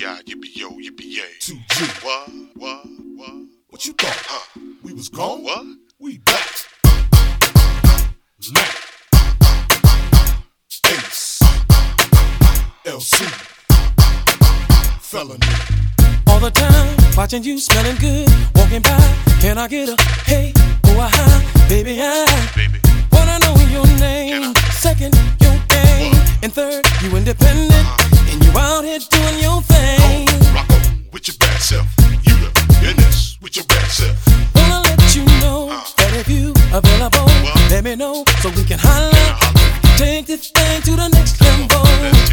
yippee-yi, yippee-yo, yippee-yay. 2G. What? What you thought? We was gone? What? We back. Mac. Ace. LC. Felony. All the time, watching you smelling good, walking by. Can I get a hey, oh a hi, baby Baby. Wanna know your name? Second, your game, and third, you independent, and you out here doing your thing. Rock on with your bad self. You the business with your bad self. Wanna let you know that if you available, let me know so we can holler. Take this thing to the next level.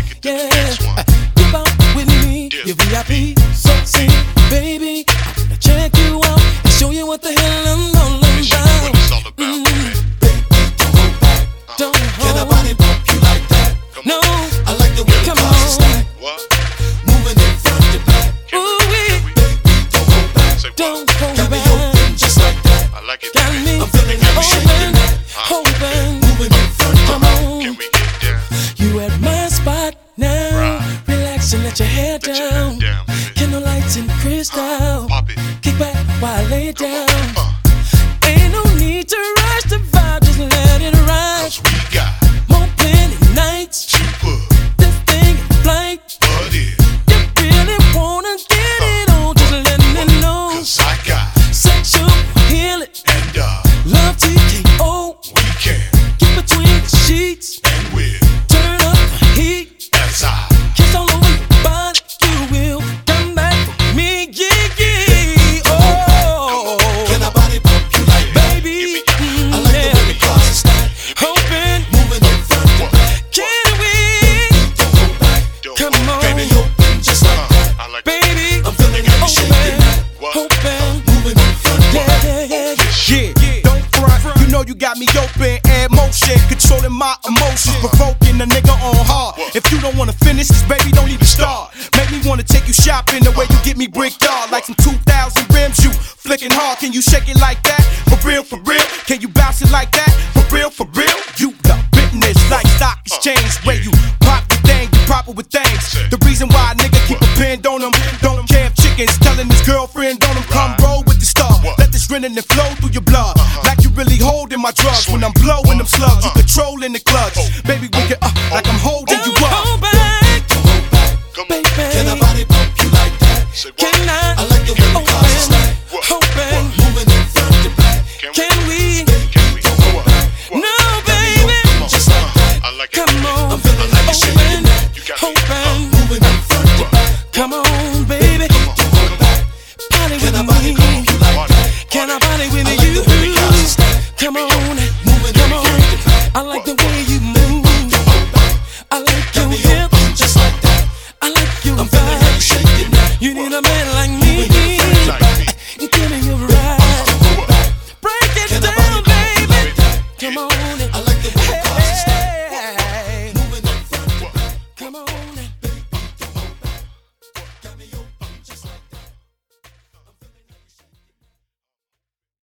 Yeah, keep out with me, your VIP, so see, baby. I'm gonna check you out and show you what the hell I'm all about. What it's all about, baby. Don't hold back. Don't Can hold nobody bump you like that? no. I like the way the Come cars on. stack. What? Moving in front to back. Can we? Ooh-wee. Don't hold back. Say what? Don't hold Got me back. open just like that. I like it, Got baby. me I'm feeling every shaking open, that. open. Moving in front to Come back. on. Can we get down? You at my spot now. Right. Relax and let your hair Let your head down. down, baby. Candle lights and crystal. Pop it. Kick back while I lay it Come down. on. Ain't no need to rush the vibe, just let it ride. 'Cause we got More plenty nights. to put This thing in flight. what is. You really wanna get it on, just let me know. 'Cause I got Sexual healing, and love TKO. we can Get between the sheets, and will turn up the heat. as I Kiss all over your body, you will come back for me, yeah. Oh, Can nobody bump you like that? baby, I like the way the cars stack. hoping, Moving in front to back. can we? Don't hold back. don't Come hold on. back. Baby, open just like that. I like Baby, I'm feeling every shaking open, that. What? hoping, Moving in front to back. yeah. Yeah, don't front. You know you got me open, air motion, controlling my emotions, provoking a nigga on hard. If you don't wanna finish this, baby, don't even start. Make me wanna take you shopping the way you get me bricked off, like some 2000 rims. You flicking hard, can you shake it like that? For real, for real. Can you bounce it like that? For real, for real. You the business, like stock exchange, where you pop the thing, you proper with things. The reason why a nigga keep a pinned on him, don't care if chickens telling his girlfriend on him, come roll with the star. Let this grinning and flow through your blood, like you really holding my drugs. When I'm blowing them slugs, you controlling the clutch. Baby, we can like I'm holding you Don't up. hold back, Don't hold back. Come on. baby. Can nobody bump you like that? Say what? Can I like the way the cars stack. hoping, Moving in front to back. can we? Can we? What? No, baby, Just like that. I like it, come baby. on, I'm feeling like a shaking open, that. You got me. hoping, Moving in front to back. come on, baby, Don't hold back. party Can with nobody me. bump you like that? Can I party with I like you? the way the cars stack. Come on, Moving come in on. front to back. I like the way you move. Don't hold back. I like Got your me hips. open just like that. I like your I'm feeling like vibe. shaking that. You need a man like me.